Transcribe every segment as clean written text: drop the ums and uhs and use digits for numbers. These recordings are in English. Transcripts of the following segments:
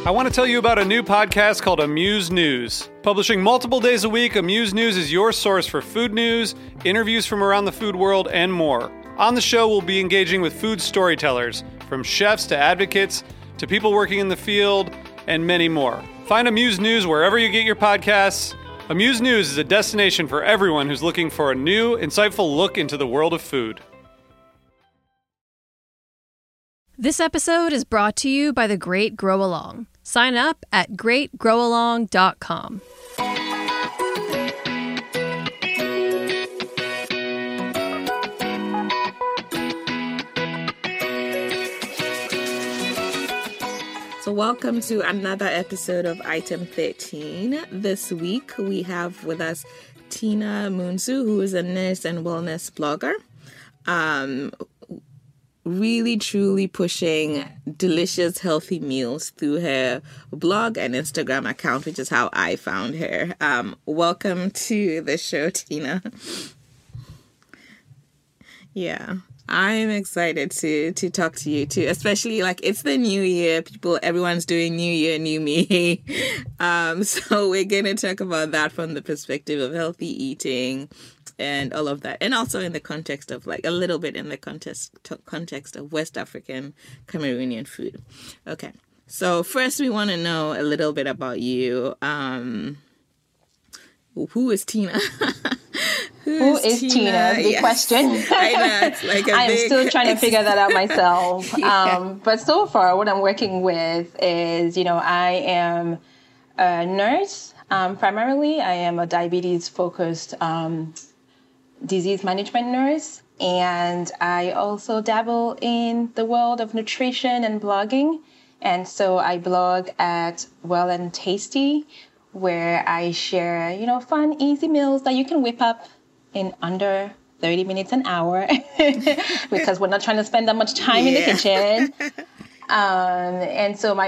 I want to tell you about a new podcast called Amuse News. Publishing multiple days a week, Amuse News is your source for food news, interviews from around the food world, and more. On the show, we'll be engaging with food storytellers, from chefs to advocates to people working in the field, and many more. Find Amuse News wherever you get your podcasts. Amuse News is a destination for everyone who's looking for a new, insightful look into the world of food. This episode is brought to you by The Great Grow Along. Sign up at greatgrowalong.com. So welcome to another episode of Item 13. This week we have with us Tina Munzu, who is a nurse and wellness blogger. Really, truly pushing delicious, healthy meals through her blog and Instagram account, which is how I found her. Welcome to the show, Tina. Yeah, I'm excited to talk to you too, especially like it's the new year. Everyone's doing new year, new me. So we're going to talk about that from the perspective of healthy eating and all of that. And also in the context of like a little bit in the context of West African Cameroonian food. Okay. So first we want to know a little bit about you. Who is Tina? Who is Tina? Big question. I know, it's like I'm still trying to figure that out myself. Yeah. But so far, what I'm working with is, I am a nurse. Primarily, I am a diabetes-focused disease management nurse. And I also dabble in the world of nutrition and blogging. And so I blog at Well and Tasty, where I share, fun, easy meals that you can whip up in under 30 minutes, an hour, because we're not trying to spend that much time in the kitchen. And so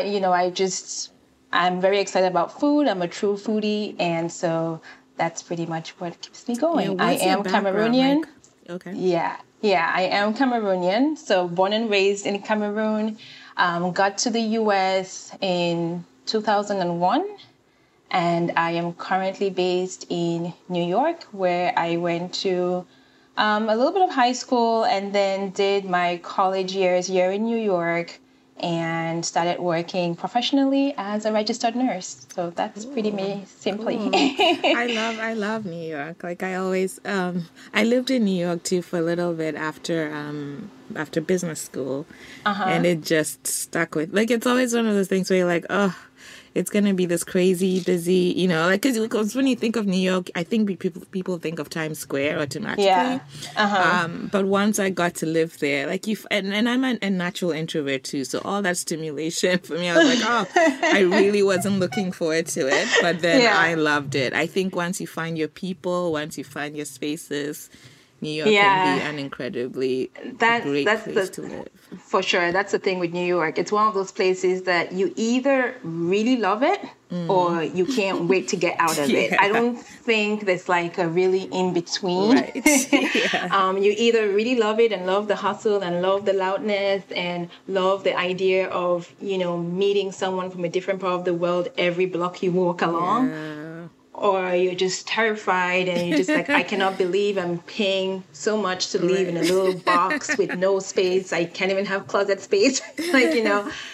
I'm very excited about food. I'm a true foodie. And so that's pretty much what keeps me going. Yeah, I am Cameroonian. Like? Okay. Yeah, I am Cameroonian. So born and raised in Cameroon, got to the U.S. in 2001. And I am currently based in New York, where I went to a little bit of high school and then did my college years here in New York and started working professionally as a registered nurse. So that's pretty me simply. Cool. I love New York. Like I always, I lived in New York too for a little bit after business school. And it just stuck with, like, it's always one of those things where you're like, oh, it's going to be this crazy, busy, because when you think of New York, I think people think of Times Square automatically. Yeah. But once I got to live there, like and I'm a natural introvert too, so all that stimulation for me, I was like, oh, I really wasn't looking forward to it. But then I loved it. I think once you find your people, once you find your spaces, New York can be an incredibly great place to live. For sure. That's the thing with New York. It's one of those places that you either really love it or you can't wait to get out of it. I don't think there's like a really in-between. Right. Yeah. You either really love it and love the hustle and love the loudness and love the idea of, meeting someone from a different part of the world every block you walk along. Yeah. Or you're just terrified and you're just like, I cannot believe I'm paying so much to live in a little box with no space. I can't even have closet space. Every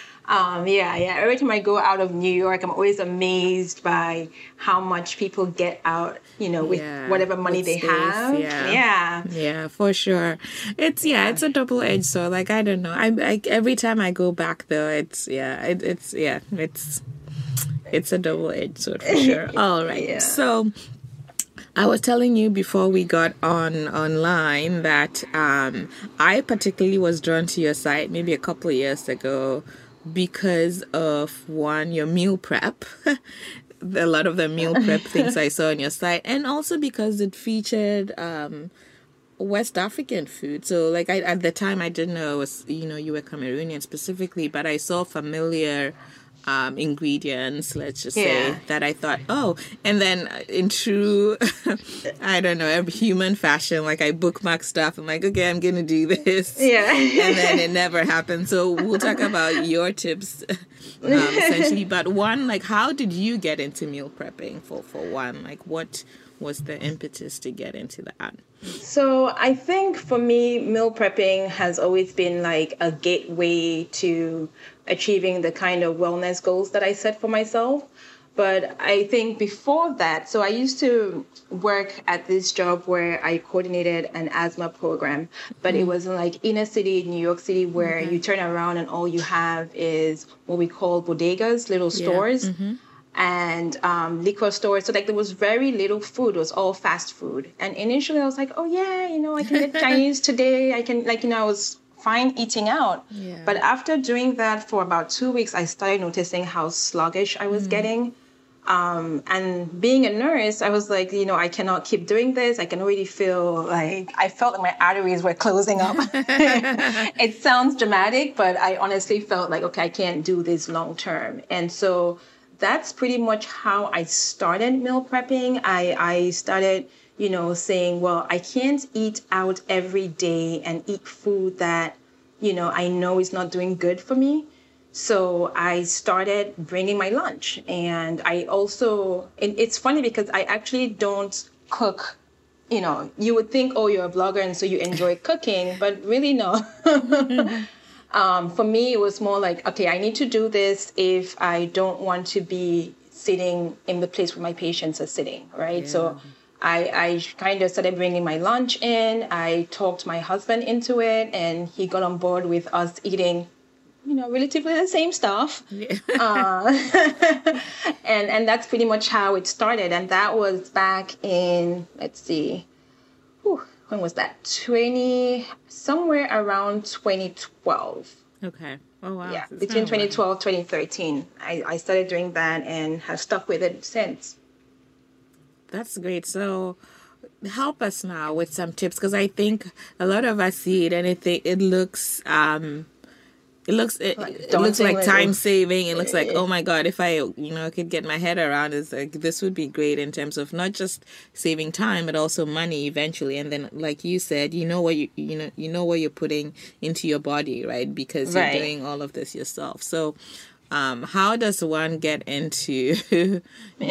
time I go out of New York, I'm always amazed by how much people get out, with whatever money they have. Yeah, for sure. It's a double-edged sword. Like, I don't know. Every time I go back though, it's a double-edged sword for sure. All right. Yeah. So I was telling you before we got online that I particularly was drawn to your site maybe a couple of years ago because of your meal prep. A lot of the meal prep things I saw on your site, and also because it featured West African food. So like at the time I didn't know it was, you were Cameroonian specifically, but I saw familiar ingredients, let's just say, that I thought, oh, and then in true, I don't know, human fashion, like I bookmark stuff. I'm like, okay, I'm going to do this. Yeah. And then it never happened. So we'll talk about your tips essentially. But one, like, how did you get into meal prepping for one? Like, what was the impetus to get into that? So I think for me, meal prepping has always been like a gateway to achieving the kind of wellness goals that I set for myself. But I think before that, so I used to work at this job where I coordinated an asthma program, but it was in like inner city, New York City, where you turn around and all you have is what we call bodegas, little stores. And liquor stores. So like there was very little food. It was all fast food. And initially I was like, oh yeah, I can get Chinese today. I can I was fine eating out. Yeah. But after doing that for about 2 weeks, I started noticing how sluggish I was getting. And being a nurse, I was like, I cannot keep doing this. I can already feel I felt like my arteries were closing up. It sounds dramatic, but I honestly felt like, okay, I can't do this long term. And so that's pretty much how I started meal prepping. I started, saying, well, I can't eat out every day and eat food that, I know is not doing good for me. So I started bringing my lunch. And I also, it's funny because I actually don't cook. You would think, oh, you're a blogger and so you enjoy cooking, but really no. For me, it was more like, okay, I need to do this if I don't want to be sitting in the place where my patients are sitting, right? Yeah. So I kind of started bringing my lunch in. I talked my husband into it, and he got on board with us eating, relatively the same stuff. Yeah. And that's pretty much how it started. And that was back in, let's see, when was that? Somewhere around 2012. Okay. Oh, wow. Yeah, between 2012, 2013. I started doing that and have stuck with it since. That's great. So help us now with some tips, because I think a lot of us see it and it looks like time saving. It looks like, oh my God, if I could get my head around it, like, this would be great in terms of not just saving time but also money eventually. And then, like you said, what you're putting into your body, right? Because you're doing all of this yourself. So how does one get into doing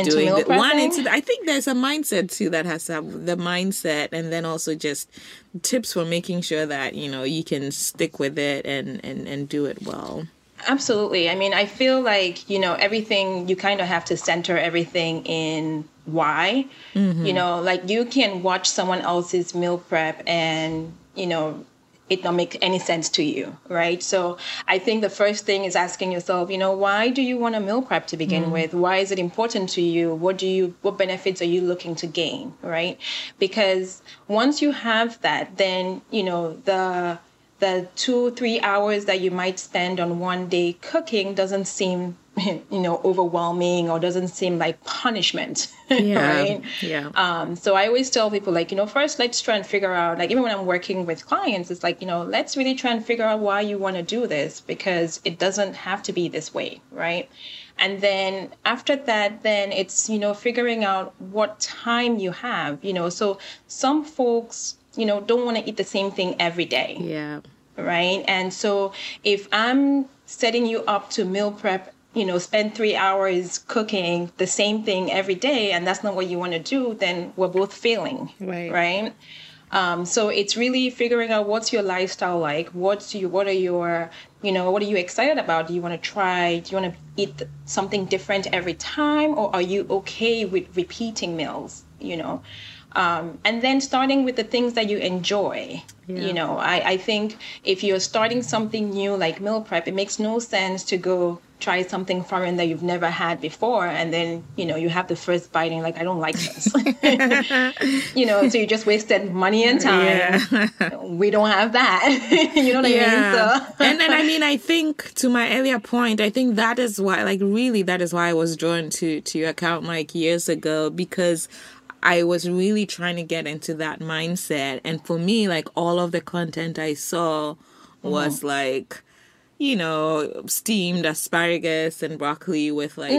I think there's a mindset too that has to have the mindset, and then also just tips for making sure that you can stick with it and do it well. Absolutely. I mean, I feel like everything, you kind of have to center everything in why. Like you can watch someone else's meal prep and it don't make any sense to you, right? So I think the first thing is asking yourself, why do you want a meal prep to begin with? Why is it important to you? What benefits are you looking to gain, right? Because once you have that, then, the 2-3 hours that you might spend on one day cooking doesn't seem overwhelming or doesn't seem like punishment, right? Yeah. So I always tell people, first let's try and figure out, even when I'm working with clients, it's like, let's really try and figure out why you want to do this, because it doesn't have to be this way, right? And then after that, then it's, figuring out what time you have, so some folks, don't want to eat the same thing every day. Yeah. Right. And so if I'm setting you up to meal prep, spend 3 hours cooking the same thing every day, and that's not what you want to do, then we're both failing. Right. So it's really figuring out what's your lifestyle like, what are you excited about? Do you want to try? Do you want to eat something different every time, or are you okay with repeating meals? And then starting with the things that you enjoy. Yeah. I think if you're starting something new like meal prep, it makes no sense to go try something foreign that you've never had before, and then you have the first bite and I don't like this. So you just wasted money and time. Yeah. We don't have that. You know what I mean? So. And then I think, to my earlier point, I think that is why I was drawn to your account years ago, because I was really trying to get into that mindset. And for me, all of the content I saw was steamed asparagus and broccoli with like,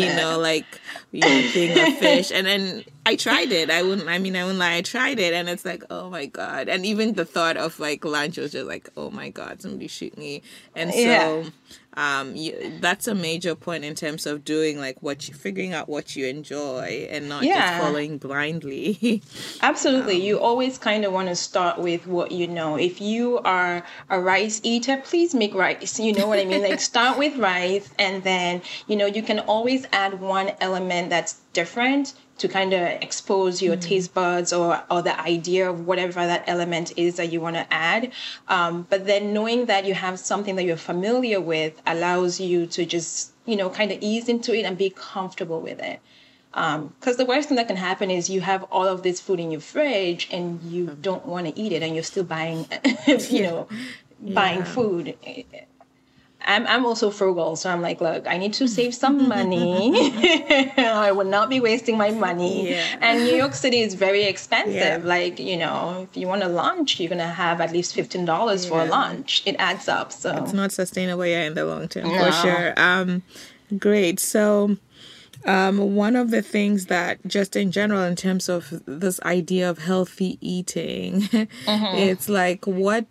thing of fish. And then I tried it. I wouldn't lie. I tried it and it's like, oh my God. And even the thought of like lunch was just like, oh my God, somebody shoot me. And so that's a major point in terms of doing like figuring out what you enjoy and not just following blindly. Absolutely. You always kind of want to start with what you know. If you are a rice eater, please make rice. You know what I mean? Like start with rice and then, you can always add one element that's different to kind of expose your taste buds or the idea of whatever that element is that you want to add. But then knowing that you have something that you're familiar with allows you to just, kind of ease into it and be comfortable with it. Because the worst thing that can happen is you have all of this food in your fridge and you don't want to eat it and you're still buying, buying food. I'm also frugal, so I'm like, look, I need to save some money. I would not be wasting my money. Yeah. And New York City is very expensive. Yeah. Like, if you want a lunch, you're going to have at least $15 for a lunch. It adds up. So it's not sustainable in the long term, for sure. Great. So one of the things that just in general, in terms of this idea of healthy eating, it's like,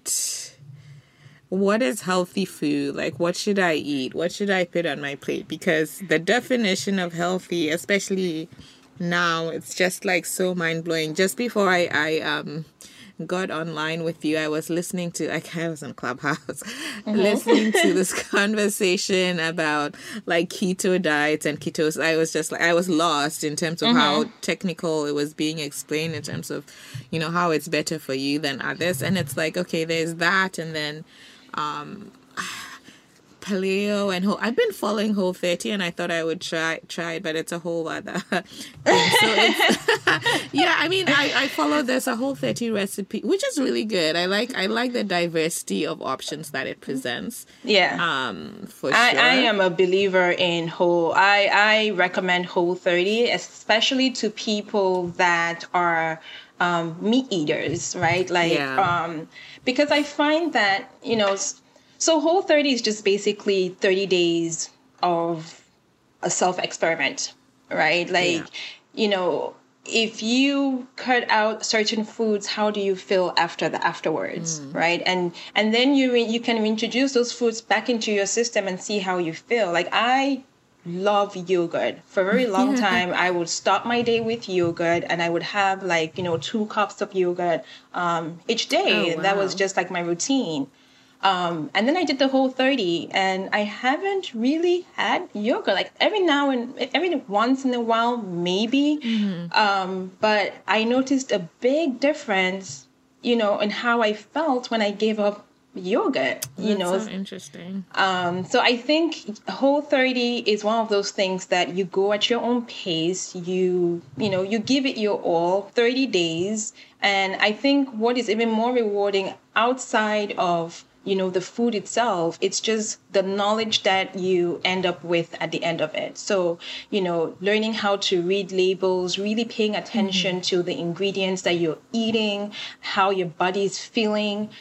what is healthy food? Like, what should I eat? What should I put on my plate? Because the definition of healthy, especially now, it's just like so mind-blowing. Just before I got online with you, I was listening to, I was on Clubhouse, listening to this conversation about like keto diets and ketos. I was just like, I was lost in terms of how technical it was being explained in terms of, how it's better for you than others. And it's like, okay, there's that. And then paleo and I've been following Whole30 and I thought I would try it, but it's a whole other thing. So it's I follow there's a Whole30 recipe, which is really good. I like the diversity of options that it presents. Yeah. For sure. I am a believer in I recommend Whole30, especially to people that are meat eaters, right? Like, because I find that, so Whole30 is just basically 30 days of a self-experiment, right? Like, if you cut out certain foods, how do you feel afterwards, right? And then you can introduce those foods back into your system and see how you feel. Like, I love yogurt. For a very long time, I would start my day with yogurt and I would have 2 cups of yogurt each day. Oh, wow. That was just like my routine. And then I did the Whole30 and I haven't really had yogurt. Like every once in a while, maybe. But I noticed a big difference, in how I felt when I gave up yogurt. That's so interesting. So I think Whole30 is one of those things that you go at your own pace. You give it your all, 30 days. And I think what is even more rewarding outside of the food itself, it's just the knowledge that you end up with at the end of it. So, learning how to read labels, really paying attention to the ingredients that you're eating, how your body's feeling.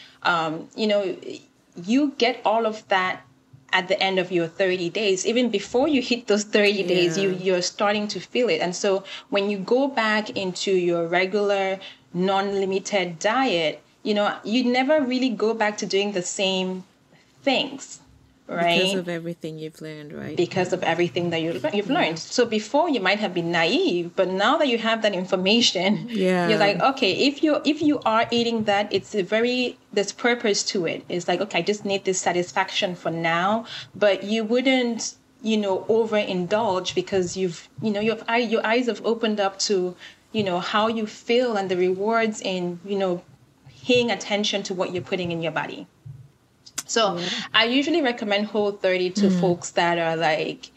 You get all of that at the end of your 30 days. Even before you hit those 30 days, you're starting to feel it. And so when you go back into your regular, non-limited diet, you never really go back to doing the same things, right? Because of everything you've learned, right? Because of everything that you've learned. So before you might have been naive, but now that you have that information, you're like, okay, if you are eating that, there's purpose to it. It's like, okay, I just need this satisfaction for now, but you wouldn't, overindulge because your eyes have opened up to, how you feel and the rewards in, paying attention to what you're putting in your body. So I usually recommend Whole30 to folks that are like,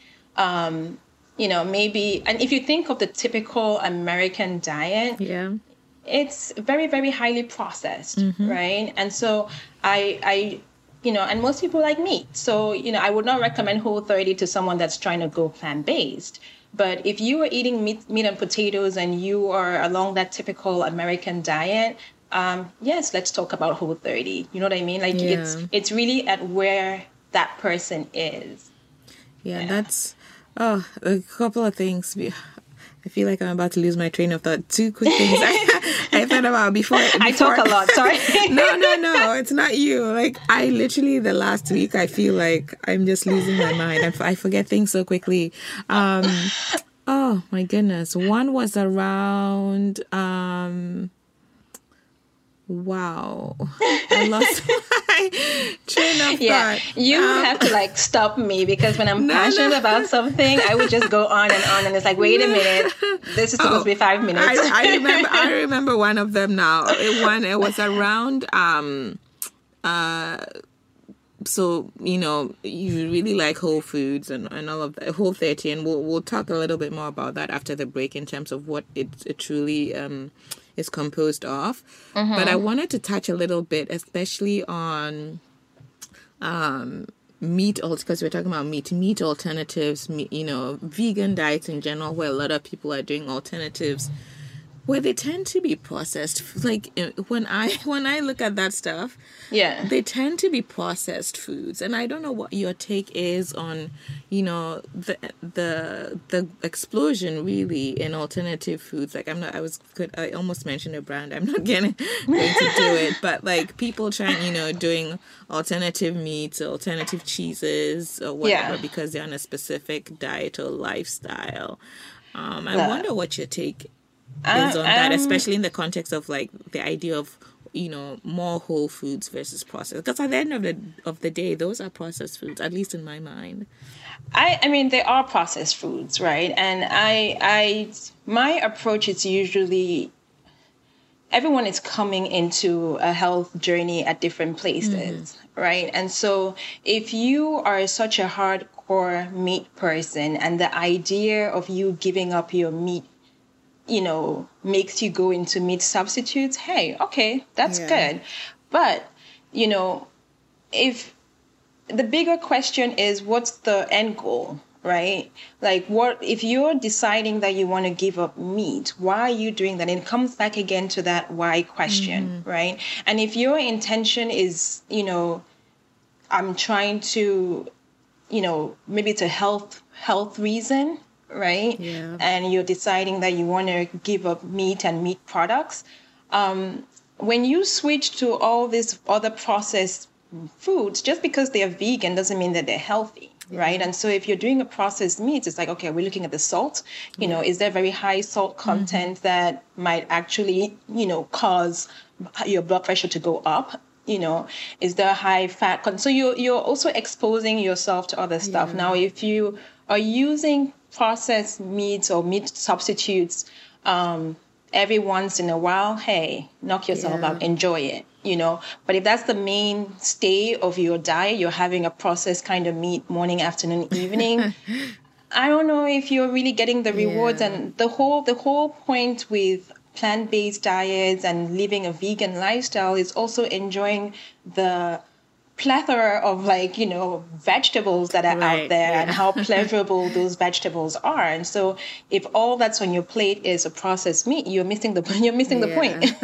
maybe, and if you think of the typical American diet, it's very, very highly processed, right? And so I and most people like meat. So, I would not recommend Whole30 to someone that's trying to go plant-based. But if you are eating meat and potatoes and you are along that typical American diet, yes, let's talk about Whole30. You know what I mean? Like it's really at where that person is. Yeah, that's a couple of things. I feel like I'm about to lose my train of thought. 2 quick things I thought about before. I talk a lot, sorry. No, it's not you. Like, I literally, the last week, I feel like I'm just losing my mind. I forget things so quickly. Oh, my goodness. One was around... Wow. I lost my train of thought. You have to like stop me, because when I'm passionate about something, I would just go on, and it's like, wait a minute, this is supposed to be 5 minutes. I remember one of them now. It was around so, you know, you really like Whole Foods and all of that, Whole30, and we'll talk a little bit more about that after the break in terms of what it truly is composed of. Mm-hmm. But I wanted to touch a little bit, especially on meat, because we're talking about meat alternatives, you know, vegan diets in general, where a lot of people are doing alternatives, where they tend to be processed. Like, when I look at that stuff, they tend to be processed foods. And I don't know what your take is on, you know, the explosion really in alternative foods. Like, I almost mentioned a brand. I'm not going to do it, but like people trying, you know, doing alternative meats, alternative cheeses or whatever, because they're on a specific diet or lifestyle. I wonder what your take is on that, especially in the context of like the idea of, you know, more whole foods versus processed. Because at the end of the day, those are processed foods, at least in my mind. I mean, they are processed foods, right? And my approach is usually everyone is coming into a health journey at different places, right? And so if you are such a hardcore meat person, and the idea of you giving up your meat, you know, makes you go into meat substitutes, hey, okay, that's good. But, you know, if the bigger question is, what's the end goal, right? Like, what if you're deciding that you want to give up meat, why are you doing that? And it comes back again to that why question, right? And if your intention is, you know, I'm trying to, you know, maybe it's a health reason, right? Yeah. And you're deciding that you want to give up meat and meat products. When you switch to all these other processed foods, just because they're vegan doesn't mean that they're healthy, right? And so if you're doing a processed meat, it's like, okay, we're looking at the salt. You know, is there very high salt content that might actually, you know, cause your blood pressure to go up? You know, is there high fat content? So you're also exposing yourself to other stuff. Now, if you are using processed meats or meat substitutes every once in a while, hey, knock yourself out, enjoy it, you know. But if that's the mainstay of your diet, you're having a processed kind of meat morning, afternoon, evening, I don't know if you're really getting the rewards. And the whole point with plant-based diets and living a vegan lifestyle is also enjoying the plethora of, like, you know, vegetables that are out there and how pleasurable those vegetables are. And so if all that's on your plate is a processed meat, you're missing the point.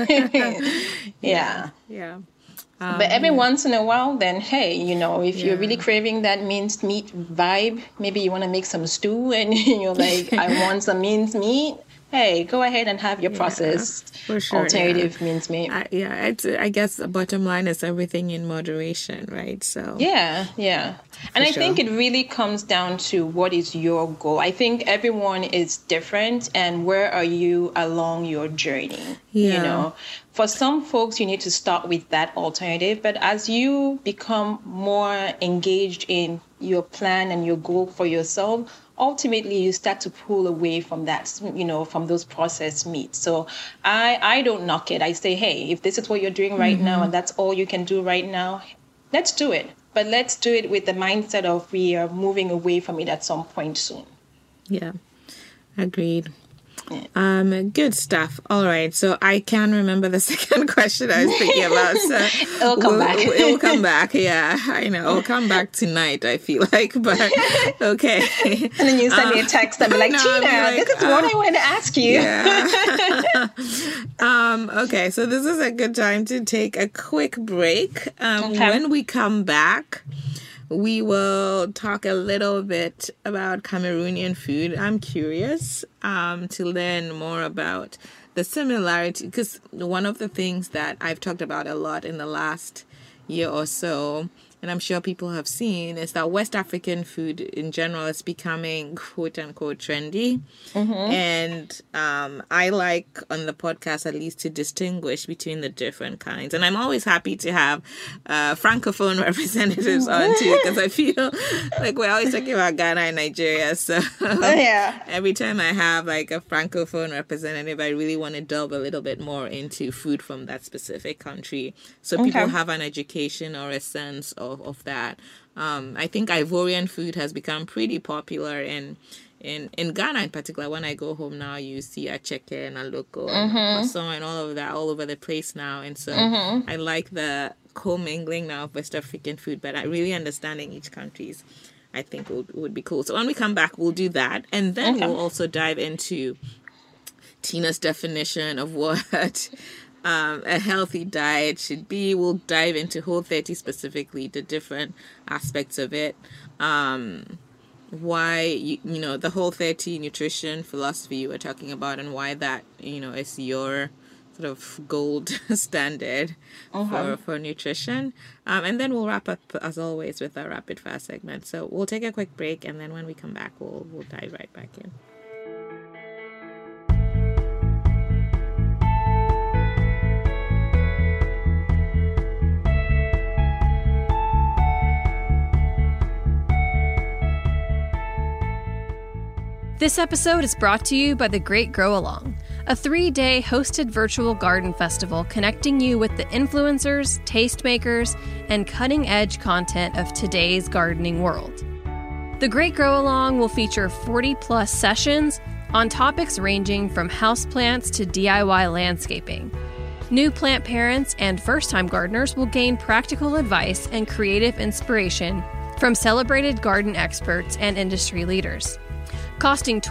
But every once in a while, then, hey, you know, if you're really craving that minced meat vibe, maybe you want to make some stew and you're like, I want some minced meat. Hey, go ahead and have your processed alternative mincemeat. I guess the bottom line is everything in moderation, right? So and I think it really comes down to what is your goal. I think everyone is different, and where are you along your journey? You know, for some folks, you need to start with that alternative, but as you become more engaged in your plan and your goal for yourself, ultimately you start to pull away from that, you know, from those processed meats. So I don't knock it. I say, hey, if this is what you're doing right now and that's all you can do right now, let's do it. But let's do it with the mindset of we are moving away from it at some point soon. Yeah, agreed. Good stuff. All right. So I can remember the second question I was thinking about. So it'll come back. It'll come back. Yeah, I know. It'll come back tonight, I feel like. But okay. And then you send me a text and be like, Tina, this is what I wanted to ask you. Okay. So this is a good time to take a quick break. When we come back, we will talk a little bit about Cameroonian food. I'm curious to learn more about the similarity, because one of the things that I've talked about a lot in the last year or so, and I'm sure people have seen, is that West African food in general is becoming quote unquote trendy. And I like on the podcast at least to distinguish between the different kinds. And I'm always happy to have Francophone representatives on too, because I feel like we're always talking about Ghana and Nigeria. So every time I have like a Francophone representative, I really want to delve a little bit more into food from that specific country, so people have an education or a sense of that. I think Ivorian food has become pretty popular in Ghana in particular. When I go home now, you see acheke and aloko and croissant and all of that all over the place now. And so I like the commingling now of West African food, but I really understanding each country's, I think would be cool. So when we come back, we'll do that. And then we'll also dive into Tina's definition of what a healthy diet should be. We'll dive into Whole30 specifically, the different aspects of it, why you know the Whole30 nutrition philosophy you were talking about, and why that is your sort of gold standard for nutrition, and then we'll wrap up as always with our rapid fire segment. So we'll take a quick break, and then when we come back, we'll dive right back in. This episode is brought to you by The Great Grow Along, a 3-day hosted virtual garden festival connecting you with the influencers, tastemakers, and cutting-edge content of today's gardening world. The Great Grow Along will feature 40-plus sessions on topics ranging from houseplants to DIY landscaping. New plant parents and first-time gardeners will gain practical advice and creative inspiration from celebrated garden experts and industry leaders. Costing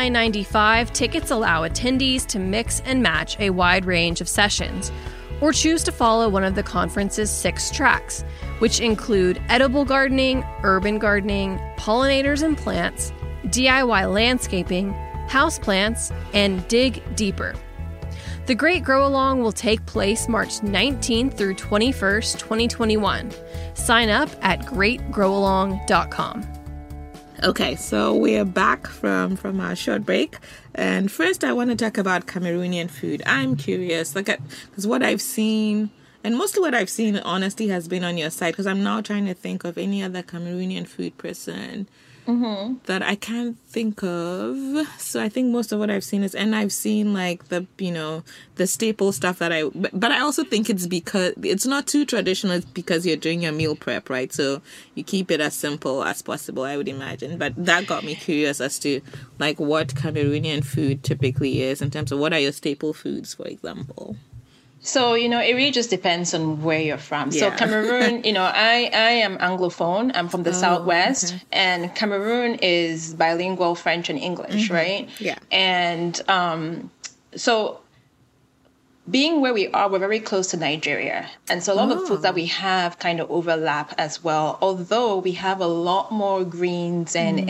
$29.95, tickets allow attendees to mix and match a wide range of sessions, or choose to follow one of the conference's 6 tracks, which include edible gardening, urban gardening, pollinators and plants, DIY landscaping, houseplants, and dig deeper. The Great Grow Along will take place March 19th through 21st, 2021. Sign up at greatgrowalong.com. Okay, so we're back from our short break, and first I want to talk about Cameroonian food. I'm curious, because what I've seen, and mostly what I've seen, honestly, has been on your site, because I'm now trying to think of any other Cameroonian food person that I can't think of. So I think most of what I've seen is, and I've seen like the staple stuff that but I also think it's because it's not too traditional. It's because you're doing your meal prep, right? So you keep it as simple as possible, I would imagine. But that got me curious as to like what Cameroonian food typically is in terms of what are your staple foods, for example. So, it really just depends on where you're from. Yeah. So Cameroon, I am Anglophone. I'm from the Southwest. Okay. And Cameroon is bilingual French and English, right? Yeah. And so being where we are, we're very close to Nigeria. And so a lot of the foods that we have kind of overlap as well. Although we have a lot more greens and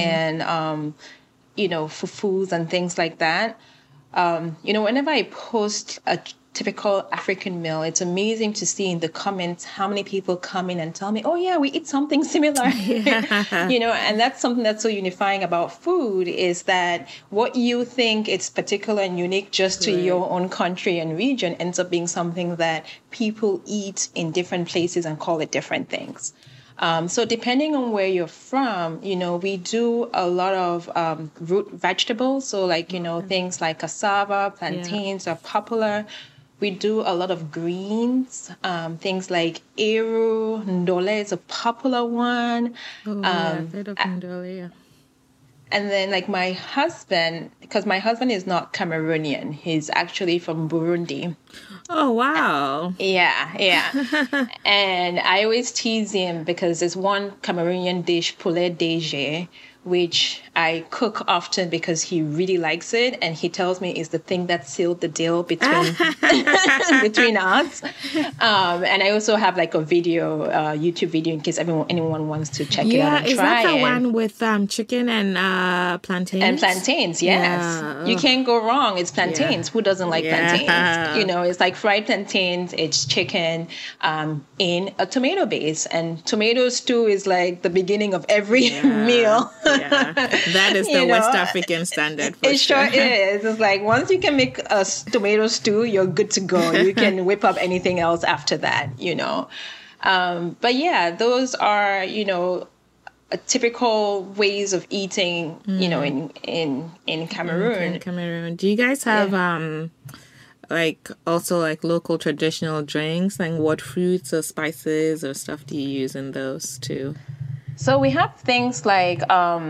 fufus and things like that. Whenever I post a typical African meal, it's amazing to see in the comments how many people come in and tell me, oh yeah, we eat something similar. And that's something that's so unifying about food, is that what you think is particular and unique just to your own country and region ends up being something that people eat in different places and call it different things. So depending on where you're from, we do a lot of root vegetables. So things like cassava, plantains are popular. We do a lot of greens, things like eru, ndole is a popular one. I've heard of ndole, yeah. And then my husband, because my husband is not Cameroonian, he's actually from Burundi. Oh, wow. Yeah. And I always tease him because there's one Cameroonian dish, poulet DG, which I cook often because he really likes it, and he tells me is the thing that sealed the deal between between us. And I also have like a video, YouTube video, in case anyone wants to check it out and is try that the it. one with chicken and plantains? And plantains, yes. Yeah. You can't go wrong. It's plantains. Who doesn't like plantains? You know, it's like fried plantains, it's chicken in a tomato base. And tomato stew is like the beginning of every meal. That is the West African standard. For it sure is. It's like once you can make a tomato stew, you're good to go. You can whip up anything else after that, you know. But yeah, those are, you know, typical ways of eating, you know, in Cameroon. In Cameroon. Do you guys have like also like local traditional drinks? Like what fruits or spices or stuff do you use in those too? So we have things like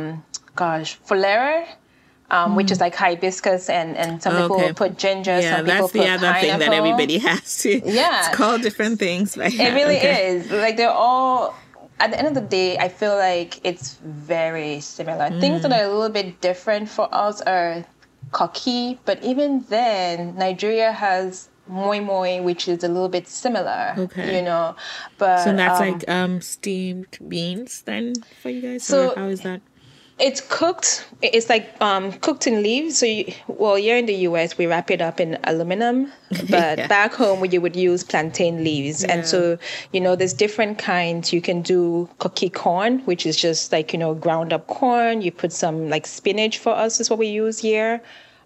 folera, which is like hibiscus, and some people put ginger, some people put pineapple. Yeah, that's the other thing that everybody has too. Yeah. It's called different things. But it really is. Like they're all, at the end of the day, I feel like it's very similar. Things that are a little bit different for us are koki, but even then, Nigeria has moi moi, which is a little bit similar, you know. But so that's like steamed beans then for you guys? So or how is that? It's cooked. It's like cooked in leaves. So, here in the US, we wrap it up in aluminum, but back home, you would use plantain leaves. And so, you know, there's different kinds. You can do koki corn, which is just like, you know, ground up corn. You put some like spinach for us is what we use here.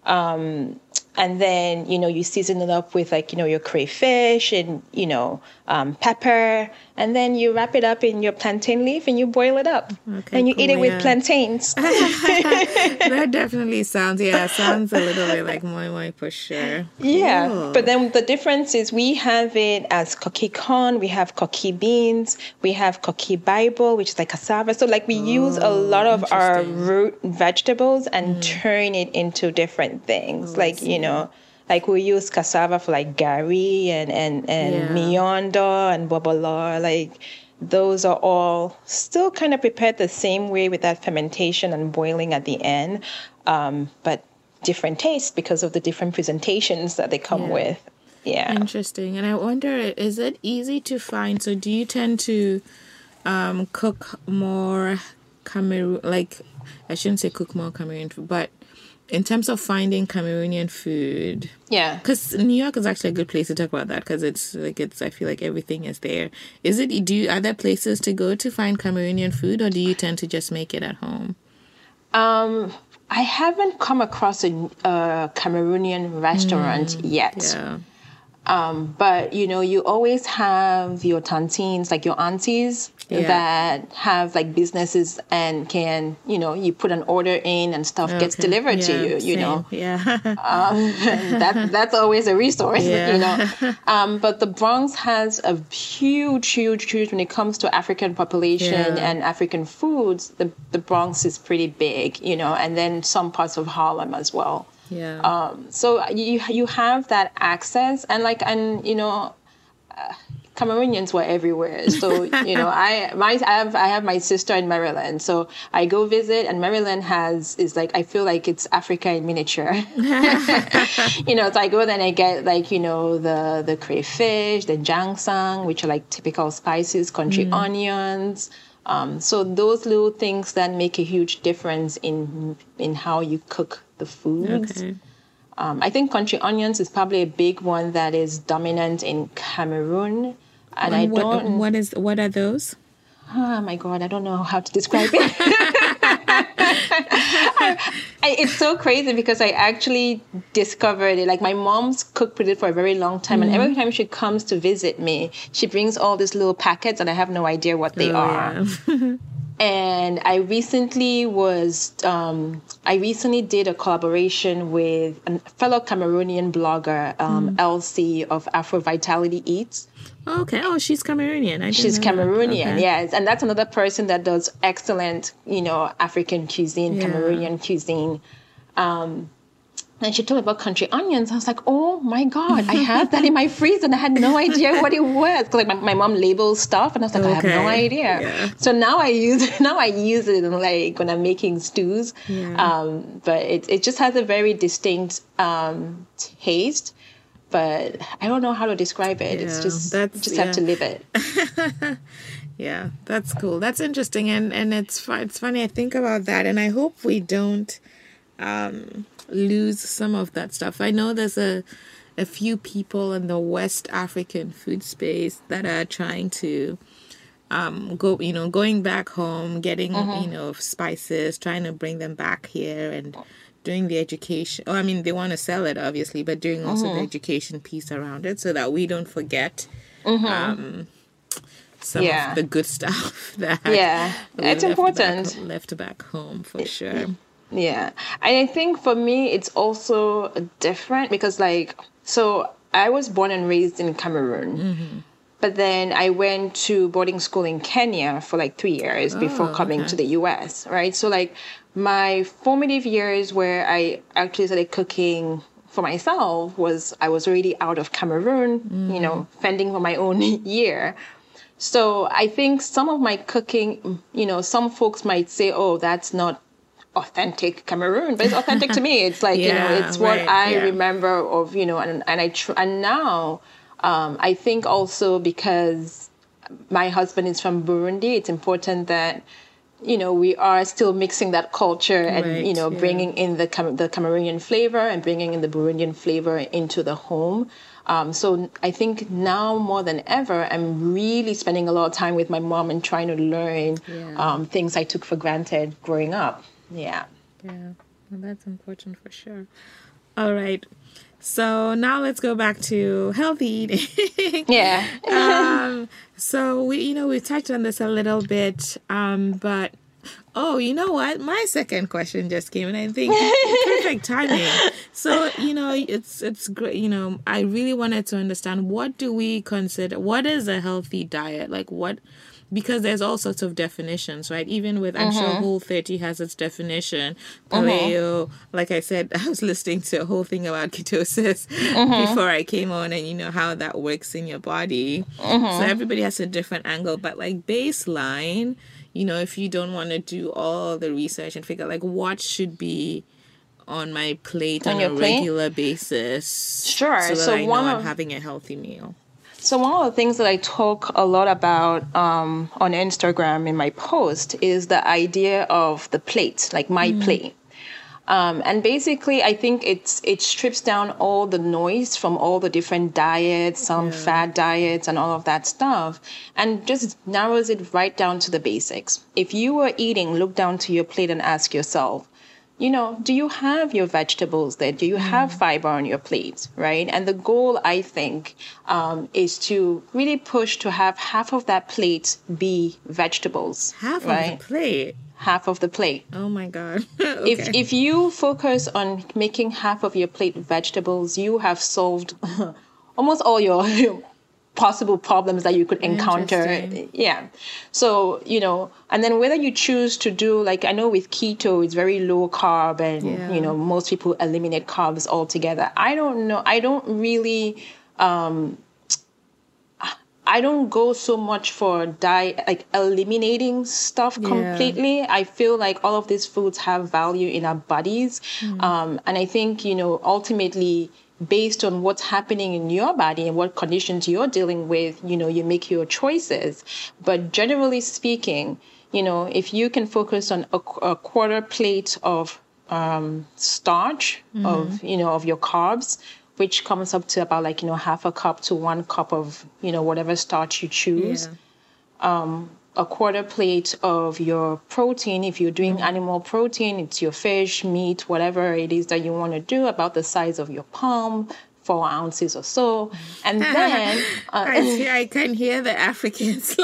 And then, you know, you season it up with like, you know, your crayfish and, you know, pepper. And then you wrap it up in your plantain leaf and you boil it up. And you eat it with plantains. That definitely sounds a little bit like moi moi for sure. Yeah. Cool. But then the difference is we have it as koki corn, we have koki beans, we have koki Bible, which is like cassava. So like we use a lot of our root vegetables and turn it into different things. Like, you know, like we use cassava for like gari and miondo and bobolo. Like those are all still kind of prepared the same way with that fermentation and boiling at the end, but different tastes because of the different presentations that they come with. Yeah. Interesting. And I wonder, is it easy to find? So do you tend to cook more Cameroon, like I shouldn't say cook more Cameroon food, but in terms of finding Cameroonian food, because New York is actually a good place to talk about that because I feel like everything is there. Are there places to go to find Cameroonian food, or do you tend to just make it at home? I haven't come across a Cameroonian restaurant yet. Yeah. But, you know, you always have your tantines, like your aunties that have like businesses and can, you know, you put an order in and stuff gets delivered to you, you know. That's always a resource, you know. But the Bronx has a huge when it comes to African population and African foods. The Bronx is pretty big, you know, and then some parts of Harlem as well. So you have that access, and you know, Cameroonians were everywhere. So you know, I have my sister in Maryland, so I go visit, and Maryland is like, I feel like it's Africa in miniature. You know, so I go there and I get like, you know, the crayfish, the ginseng, which are like typical spices, country onions. So those little things that make a huge difference in how you cook the foods. I think country onions is probably a big one that is dominant in Cameroon. And what are those? Oh my God, I don't know how to describe it. It's so crazy because I actually discovered it. Like my mom's cooked with it for a very long time, and every time she comes to visit me, she brings all these little packets, and I have no idea what they are. Yeah. And I recently did a collaboration with a fellow Cameroonian blogger, Elsie of Afro Vitality Eats. Okay. Oh, she's Cameroonian. She's Cameroonian, yes. And that's another person that does excellent, you know, African cuisine, Cameroonian cuisine. And she told me about country onions. I was like, oh my God, I have that in my freezer and I had no idea what it was. Because like my mom labels stuff and I was like, I have no idea. Yeah. So now I use it in, like when I'm making stews. Yeah. But it just has a very distinct taste. But I don't know how to describe it. Yeah, it's just have to live it. Yeah, that's cool. That's interesting. And it's funny. I think about that and I hope we don't lose some of that stuff. I know there's a few people in the West African food space that are trying to going back home, getting spices, trying to bring them back here and doing the education. Oh, I mean, they want to sell it obviously, but doing also the education piece around it so that we don't forget some of the good stuff that it's important left back home for sure. Yeah. And I think for me, it's also different because so I was born and raised in Cameroon, but then I went to boarding school in Kenya for 3 years before coming to the US, right? So my formative years where I actually started cooking for myself I was already out of Cameroon, fending for my own year. So I think some of my cooking, some folks might say, oh, that's not authentic Cameroon, but it's authentic to me. It's it's what I remember of, and now I think also because my husband is from Burundi, it's important that we are still mixing that culture and bringing in the Cameroonian flavor and bringing in the Burundian flavor into the home. So I think now more than ever, I'm really spending a lot of time with my mom and trying to learn things I took for granted growing up. Yeah. Well, that's important for sure. All right. So now let's go back to healthy eating. Yeah. So we touched on this a little bit, but you know what? My second question just came, and I think perfect timing. So it's great. I really wanted to understand, what do we consider? What is a healthy diet? Because there's all sorts of definitions, right? Even with, I'm sure Whole30 has its definition. Paleo, like I said, I was listening to a whole thing about ketosis before I came on and how that works in your body. So everybody has a different angle. But baseline, if you don't want to do all the research and figure what should be on my plate on a regular basis. Sure. So that I know I'm having a healthy meal. So one of the things that I talk a lot about on Instagram in my post is the idea of the plate, my plate. And basically, I think it strips down all the noise from all the different diets, fad diets and all of that stuff, and just narrows it right down to the basics. If you were eating, look down to your plate and ask yourself, do you have your vegetables there? Do you have fiber on your plate, right? And the goal, I think, is to really push to have half of that plate be vegetables. Half of the plate? Half of the plate. Oh, my God. Okay. If you focus on making half of your plate vegetables, you have solved almost all your possible problems that you could encounter. Yeah. So, and then whether you choose to do, I know with keto, it's very low carb and, most people eliminate carbs altogether. I don't know. I don't really, I don't go so much for diet, eliminating stuff completely. I feel like all of these foods have value in our bodies. And I think, ultimately, based on what's happening in your body and what conditions you're dealing with, you make your choices. But generally speaking, if you can focus on a quarter plate of starch, of your carbs, which comes up to about half a cup to 1 cup of, whatever starch you choose. A quarter plate of your protein. If you're doing animal protein, it's your fish, meat, whatever it is that you want to do, about the size of your palm, 4 ounces or so. And then... I can hear the Africans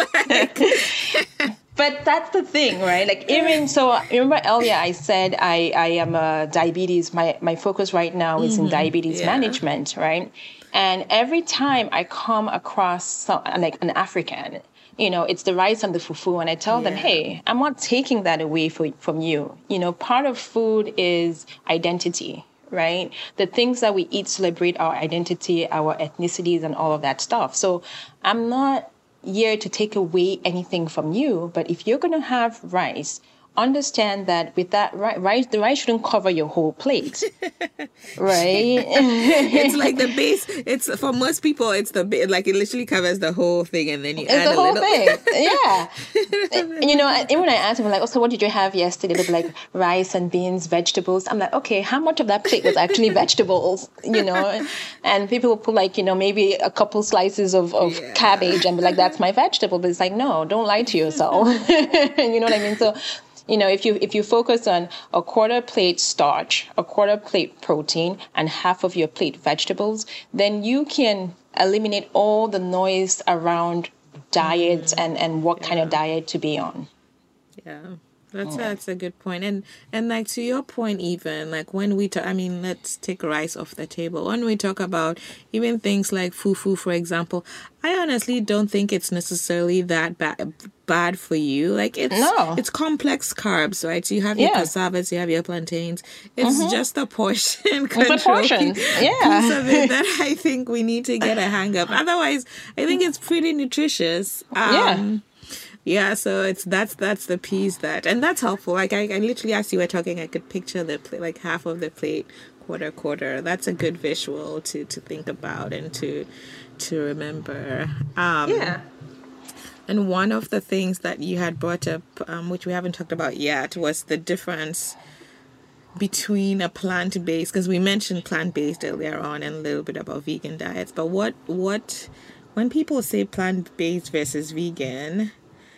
But that's the thing, right? Even so, remember earlier I said I am a diabetes, my focus right now is in diabetes management, right? And every time I come across an African, it's the rice and the fufu, and I tell them, hey, I'm not taking that away from you. Part of food is identity, right? The things that we eat celebrate our identity, our ethnicities, and all of that stuff. So I'm not here to take away anything from you, but if you're going to have rice, understand that with that rice, the rice shouldn't cover your whole plate, right? It's like the base. It's for most people. It's the like it literally covers the whole thing, and then you add the whole little thing. Yeah. You know, and when I ask them, like, "Oh, so what did you have yesterday?" They'll be like, "Rice and beans, vegetables." I'm like, "Okay, how much of that plate was actually vegetables?" You know, and people will put like, you know, maybe a couple slices of cabbage and be like, "That's my vegetable." But it's like, no, don't lie to yourself. You know what I mean? So, you know, if you focus on a quarter plate starch, a quarter plate protein, and half of your plate vegetables, then you can eliminate all the noise around diets and what kind of diet to be on. Yeah. That's a good point. And like to your point, even like when we talk, I mean, let's take rice off the table. When we talk about even things like fufu, for example, I honestly don't think it's necessarily that bad for you. Like it's complex carbs, right? So you have your cassavas, you have your plantains. It's just a portion control. It's a portion. Piece of it that I think we need to get a hang of. Otherwise, I think it's pretty nutritious. Yeah, so that's the piece and that's helpful. Like I literally, as you were talking, I could picture the plate, like half of the plate, quarter. That's a good visual to think about and to remember. And one of the things that you had brought up, which we haven't talked about yet, was the difference between a plant-based, because we mentioned plant-based earlier on and a little bit about vegan diets. But what when people say plant-based versus vegan,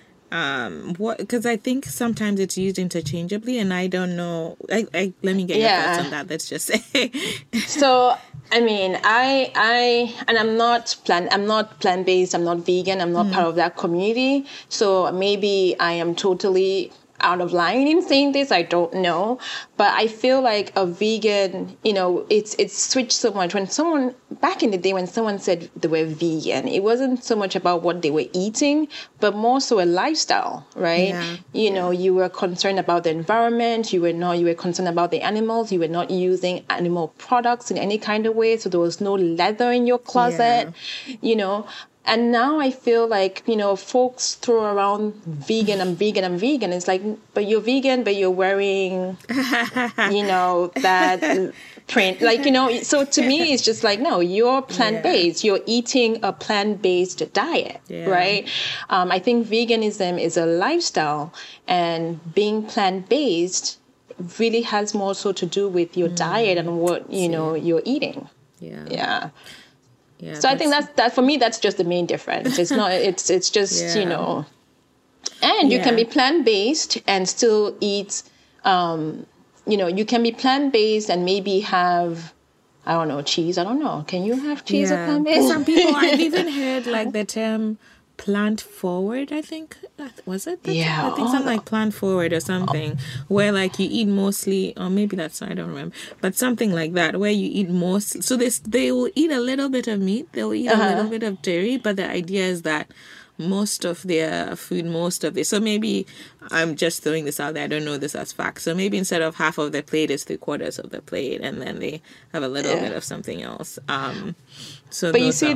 because I think sometimes it's used interchangeably, and I don't know. Let me get your thoughts on that. Let's just say. So, I mean, I'm not plant-based. I'm not vegan. I'm not part of that community. So maybe I am totally out of line in saying this. I don't know, but I feel like a vegan, you know, it's switched so much. When someone back in the day, when someone said they were vegan, it wasn't so much about what they were eating, but more so a lifestyle, right? You know, you were concerned about the environment. You were concerned about the animals. You were not using animal products in any kind of way. So there was no leather in your closet, you know. And now I feel like, you know, folks throw around vegan. It's like, but you're vegan, but you're wearing, you know, that print. Like, you know, so to me, it's just like, no, you're plant-based. You're eating a plant-based diet, right? I think veganism is a lifestyle, and being plant-based really has more so to do with your diet and what, you know, you're eating. Yeah. So I think that for me, that's just the main difference. It's not, it's just, you know, and you can be plant-based and still eat, you know, you can be plant-based and maybe have, I don't know, cheese. I don't know. Can you have cheese or plant-based? Some people, I've even heard like the term plant forward, I think. Was it? I think something like plant forward or something, where like you eat mostly, or maybe that's, I don't remember, but something like that, where you eat most. So they will eat a little bit of meat, they'll eat a little bit of dairy, but the idea is that most of their food, so maybe I'm just throwing this out there, I don't know this as fact, so maybe instead of half of the plate, it's 3/4 of the plate, and then they have a little bit of something else. So but you see,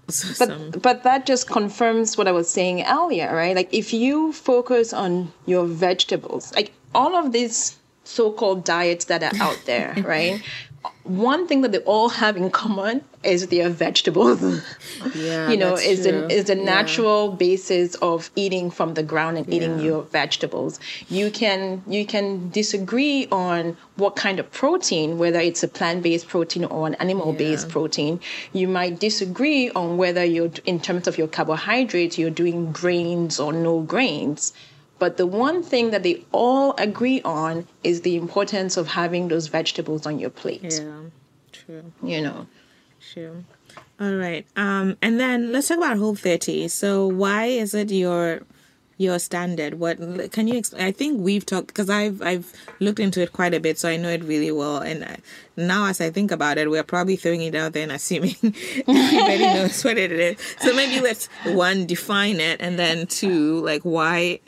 but that just confirms what I was saying earlier, right? Like if you focus on your vegetables, like all of these so-called diets that are out there, right? One thing that they all have in common is their vegetables. You know, is a natural basis of eating from the ground and eating your vegetables. You can disagree on what kind of protein, whether it's a plant-based protein or an animal-based protein. You might disagree on whether you're, in terms of your carbohydrates, you're doing grains or no grains. But the one thing that they all agree on is the importance of having those vegetables on your plate. Yeah, true. You know. True. All right. And then let's talk about Whole30. So why is it your standard? What can you explain? I think we've talked, because I've looked into it quite a bit, so I know it really well. And now as I think about it, we're probably throwing it out there and assuming everybody knows what it is. So maybe let's, one, define it, and then two, like why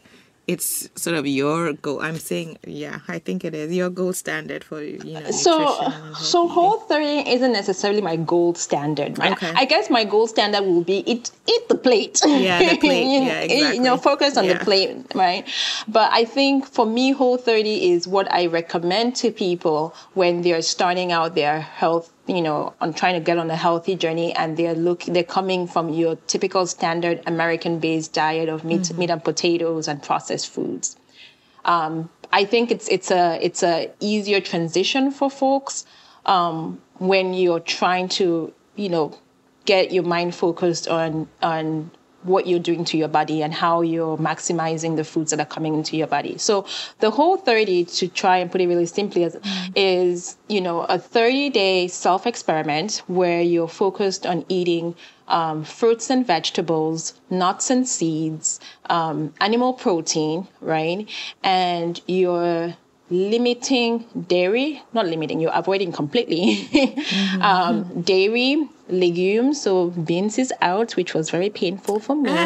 it's sort of your goal. I'm saying, yeah, I think it is your gold standard for, nutrition. So Whole30 isn't necessarily my gold standard, right? Okay. I guess my gold standard will be eat the plate. Yeah, the plate. Yeah, exactly. Focus on the plate, right? But I think for me, Whole30 is what I recommend to people when they're starting out their health, on trying to get on a healthy journey, and they're coming from your typical standard American-based diet of meat and potatoes and processed foods. I think it's a easier transition for folks when you're trying to get your mind focused on what you're doing to your body and how you're maximizing the foods that are coming into your body. So the Whole30, to try and put it really simply, is a 30-day self-experiment where you're focused on eating fruits and vegetables, nuts and seeds, animal protein, right? And you're limiting dairy, you're avoiding completely dairy, legumes. So beans is out, which was very painful for me.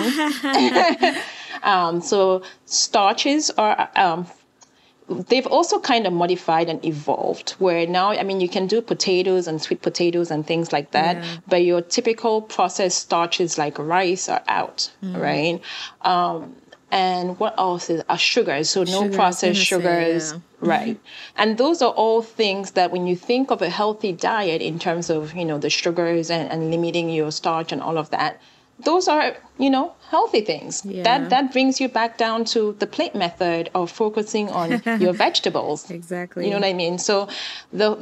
So starches are, they've also kind of modified and evolved where now, you can do potatoes and sweet potatoes and things like that, but your typical processed starches like rice are out, right? And what else are sugars? So no processed sugars, right? And those are all things that when you think of a healthy diet in terms of, the sugars and limiting your starch and all of that, those are, healthy things. Yeah. That brings you back down to the plate method of focusing on your vegetables. Exactly. You know what I mean? So the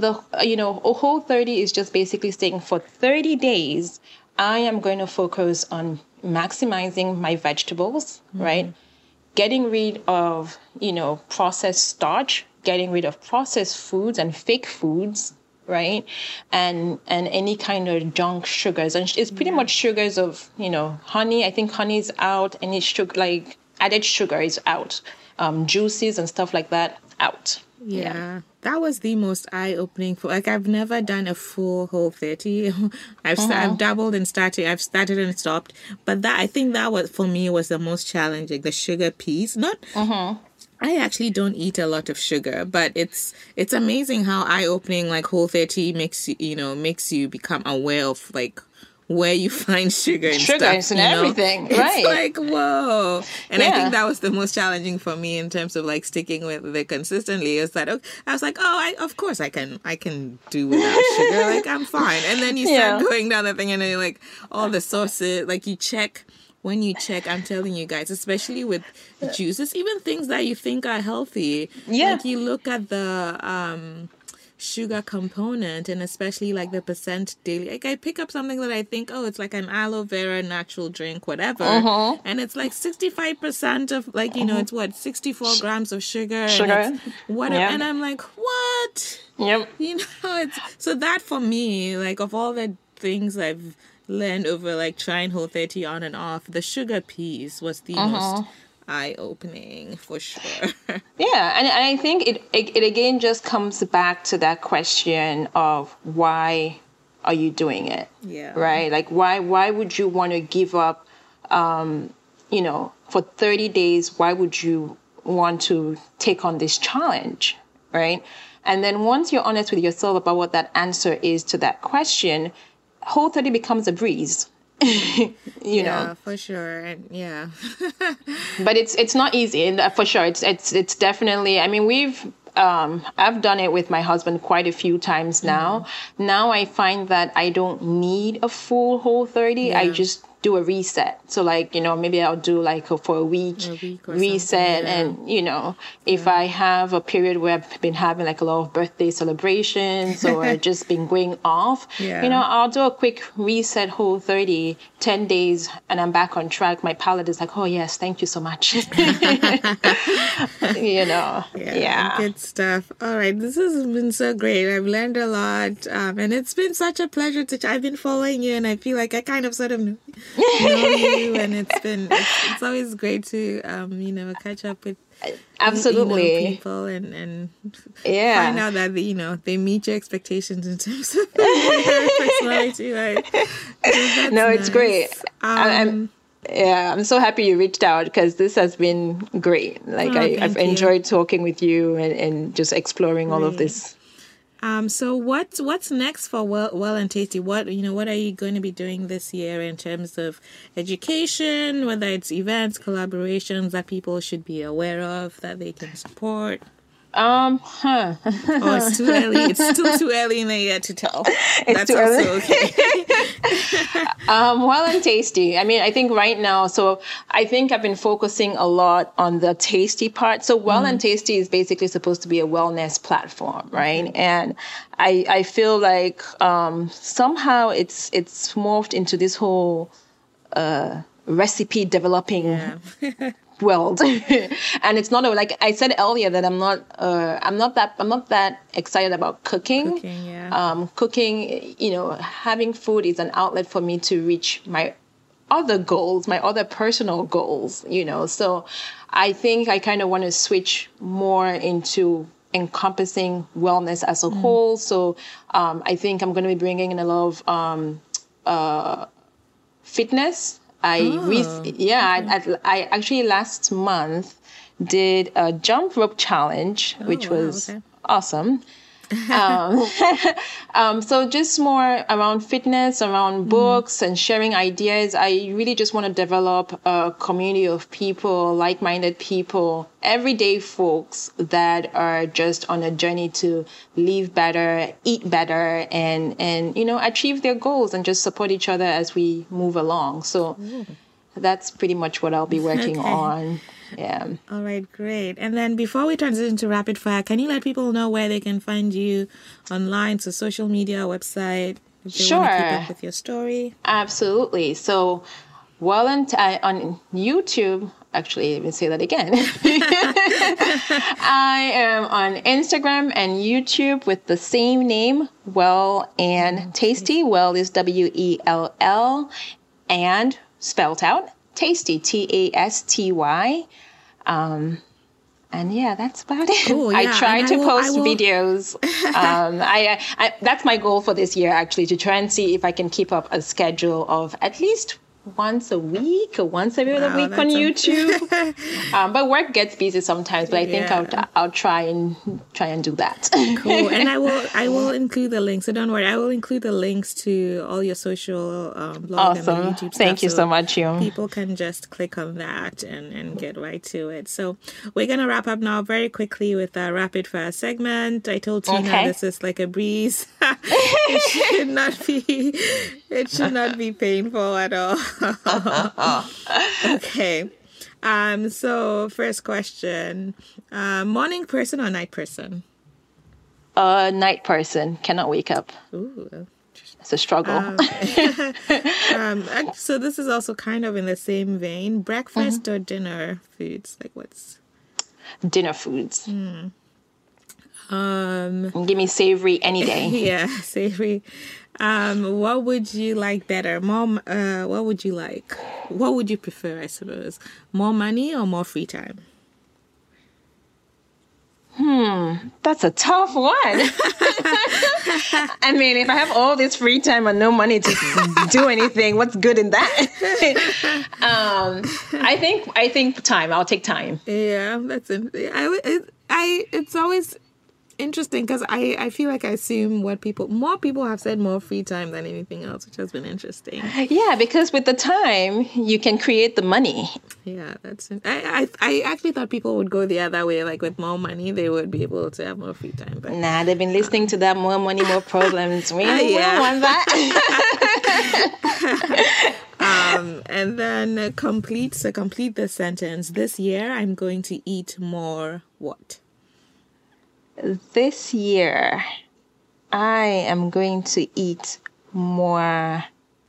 Whole30 is just basically saying for 30 days, I am going to focus on maximizing my vegetables, right? Getting rid of, processed starch, getting rid of processed foods and fake foods, right? And any kind of junk sugars. And it's pretty much sugars of, honey. I think honey is out. Any sugar, like added sugar is out. Juices and stuff like that, out. Yeah. That was the most eye-opening I've never done a full Whole30. I've dabbled and started. I've started and stopped. But I think that was, for me, was the most challenging, the sugar piece. I actually don't eat a lot of sugar, but it's amazing how eye-opening Whole30 makes you become aware of where you find sugar and stuff, and everything, right? It's whoa. And I think that was the most challenging for me in terms of sticking with it consistently. Is that I was of course I can do without sugar. I'm fine. And then you start going down the thing, and then you're all the sources, you check. When you check, I'm telling you guys, especially with juices, even things that you think are healthy. Yeah. You look at the sugar component, and especially the percent daily. I pick up something that I think, it's an aloe vera natural drink, whatever, and it's 65% of it's what 64 grams of sugar. And it's whatever, and I'm what? Yep. It's so that for me, of all the things I've learned over trying Whole30 on and off, the sugar piece was the most eye-opening for sure. Yeah, and I think it again just comes back to that question of why are you doing it? Yeah. Right? Why would you want to give up for 30 days, why would you want to take on this challenge? Right? And then once you're honest with yourself about what that answer is to that question, Whole30 becomes a breeze. you know, for sure. And yeah. But it's not easy, and for sure it's definitely, I mean, I've done it with my husband quite a few times now. Now I find that I don't need a full Whole30. I just do a reset. So maybe I'll do for a week reset. And, if I have a period where I've been having a lot of birthday celebrations or just been going off, I'll do a quick reset Whole30, 10 days, and I'm back on track. My palate is oh yes, thank you so much. Yeah. Good stuff. All right. This has been so great. I've learned a lot. And it's been such a pleasure I've been following you, and I feel like I kind of sort of know you, and it's always great to catch up with absolutely people and find out that they meet your expectations in terms of your personality, right? So no, it's great. Yeah, I'm so happy you reached out because this has been great. Like I've enjoyed talking with you and just exploring all of this. So what's next for Well and Tasty? What are you going to be doing this year in terms of education, whether it's events, collaborations that people should be aware of that they can support? Oh, it's too early. It's still too early in the year to tell. That's too early. Also okay. Well and Tasty. I mean, I think right now, so I think I've been focusing a lot on the tasty part. So Well and Tasty is basically supposed to be a wellness platform, right? And I feel like somehow it's morphed into this whole recipe developing world. And it's not like I said earlier that I'm not that excited about cooking. Cooking, having food is an outlet for me to reach my other goals, my other personal goals, so I think I kind of want to switch more into encompassing wellness as a whole. So I think I'm going to be bringing in a lot of fitness. I actually last month did a jump rope challenge, which was awesome. So just more around fitness, around books and sharing ideas. I really just want to develop a community of people, like-minded people, everyday folks that are just on a journey to live better, eat better, and achieve their goals and just support each other as we move along. So that's pretty much what I'll be working on. Yeah. All right, great. And then before we transition to rapid fire, can you let people know where they can find you online, so social media, website, if they want to keep up with your story? Absolutely. So, on YouTube, actually, let me say that again. I am on Instagram and YouTube with the same name, Well and Tasty. Well is WELL and spelled out. Tasty, TASTY. And yeah, that's about it. Cool, yeah. I try to post videos. I that's my goal for this year, actually, to try and see if I can keep up a schedule of at least once a week or once every other week on YouTube. But work gets busy sometimes, but I think I'll try and do that. Cool. And I will include the links. So don't worry, I will include the links to all your social blog and YouTube stuff. Thank you so much, Yum. People can just click on that and get right to it. So we're gonna wrap up now very quickly with our rapid fire segment. I told Tina this is like a breeze. It should not be painful at all. Okay. So first question, morning person or night person? Night person. Cannot wake up. Ooh. It's a struggle. So this is also kind of in the same vein. Breakfast or dinner foods? Like what's? Dinner foods. Give me savory any day. Yeah, savory. What would you like better? What would you like? What would you prefer, I suppose? More money or more free time? That's a tough one. I mean, if I have all this free time and no money to do anything, what's good in that? I think time. I'll take time. Yeah, that's it. It's always interesting because I feel like I assume more people have said more free time than anything else, which has been interesting. Yeah, because with the time you can create the money. Yeah, that's it. I actually thought people would go the other way, like with more money they would be able to have more free time. But nah, they've been listening to that more money, more problems. We don't want that. And then complete the sentence. This year I'm going to eat more what? This year, I am going to eat more.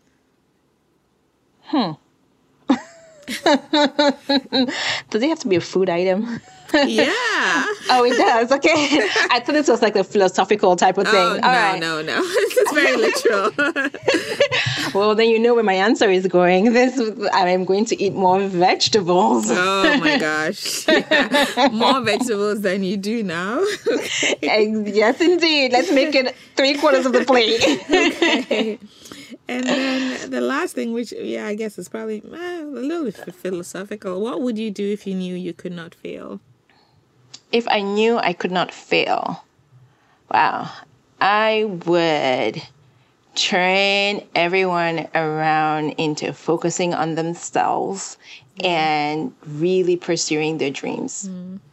Does it have to be a food item? Yeah. Oh, it does. Okay. I thought this was like a philosophical type of thing. Oh, no. This is very literal. Well, then you know where my answer is going. I am going to eat more vegetables. Oh my gosh. Yeah. More vegetables than you do now. Okay. Yes, indeed. Let's make it 3/4 of the plate. Okay. And then the last thing, which, I guess is probably a little philosophical. What would you do if you knew you could not fail? If I knew I could not fail, wow, I would turn everyone around into focusing on themselves and really pursuing their dreams.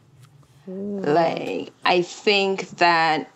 Like, I think that,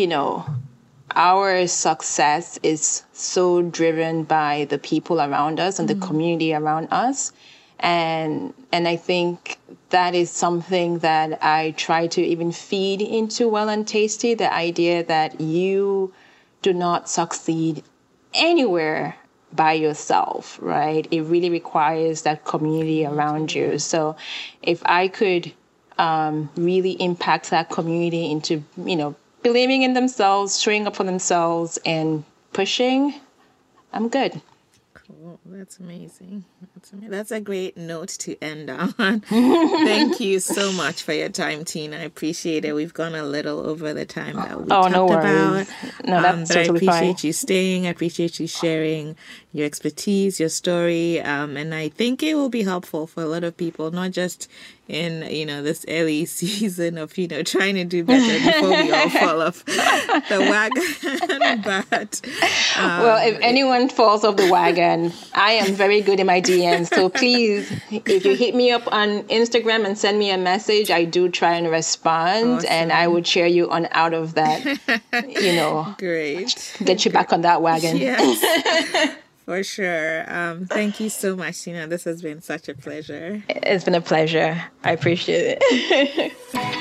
our success is so driven by the people around us and the community around us. And I think that is something that I try to even feed into Well and Tasty, the idea that you do not succeed anywhere by yourself, right? It really requires that community around you. So if I could really impact that community into, believing in themselves, showing up for themselves, and pushing, I'm good. Cool. That's amazing. That's a great note to end on. Thank you so much for your time, Tina. I appreciate it. We've gone a little over the time that we talked no worries. about. No, that's but totally I appreciate fine. you staying. I appreciate you sharing your expertise, your story. And I think it will be helpful for a lot of people, not just in, this early season of, trying to do better before we all fall off the wagon. But well, if anyone falls off the wagon, I am very good in my DMs. So please, if you hit me up on Instagram and send me a message, I do try and respond. Awesome. And I would cheer you on out of that, Great. get you back on that wagon. Yes. For sure. Thank you so much, Tina. This has been such a pleasure. It's been a pleasure. I appreciate it.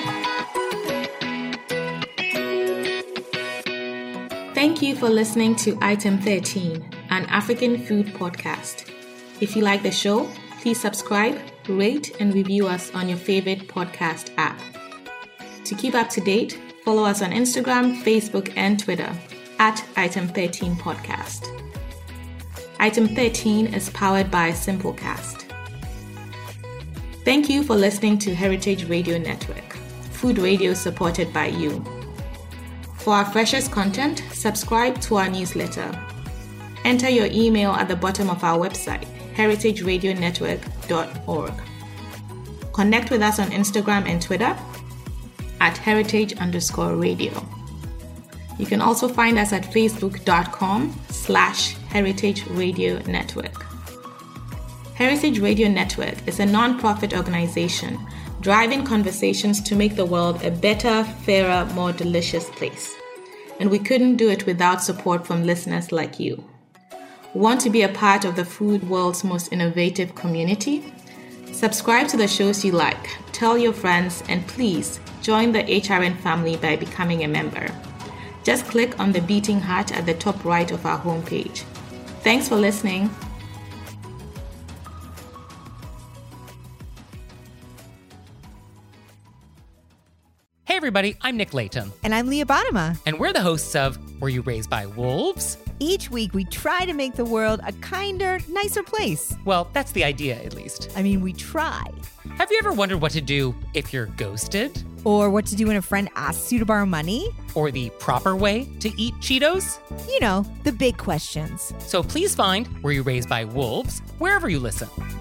Thank you for listening to Item 13, an African food podcast. If you like the show, please subscribe, rate, and review us on your favorite podcast app. To keep up to date, follow us on Instagram, Facebook, and Twitter at Item 13 Podcast. Item 13 is powered by Simplecast. Thank you for listening to Heritage Radio Network, food radio supported by you. For our freshest content, subscribe to our newsletter. Enter your email at the bottom of our website, heritageradionetwork.org. Connect with us on Instagram and Twitter at heritage_radio. You can also find us at facebook.com/Heritage Radio Network. Heritage Radio Network is a non-profit organization driving conversations to make the world a better, fairer, more delicious place. And we couldn't do it without support from listeners like you. Want to be a part of the food world's most innovative community? Subscribe to the shows you like, tell your friends, and please join the HRN family by becoming a member. Just click on the beating heart at the top right of our homepage. Thanks for listening. Hey everybody, I'm Nick Latham. And I'm Leah Bonnema. And we're the hosts of Were You Raised by Wolves? Each week we try to make the world a kinder, nicer place. Well, that's the idea, at least. I mean, we try. Have you ever wondered what to do if you're ghosted? Or what to do when a friend asks you to borrow money? Or the proper way to eat Cheetos? You know, the big questions. So please find Were You Raised by Wolves wherever you listen.